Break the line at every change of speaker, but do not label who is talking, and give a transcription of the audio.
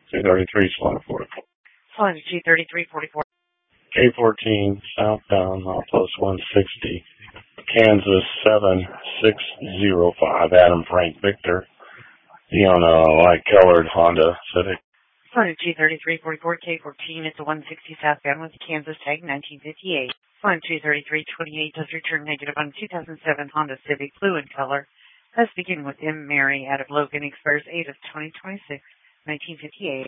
233 Slaughter 44.
Flight 23344.
K14 southbound, Milepost 160. Kansas 7605. Adam Frank Victor. He on a light-colored Honda Civic.
Flight 23344. K14 at the 160 southbound with Kansas tag 1958. Flight 23328 does return negative on 2007 Honda Civic blue in color. Let's begin with M. Mary out of Logan, expires 8 of 2026, 1958.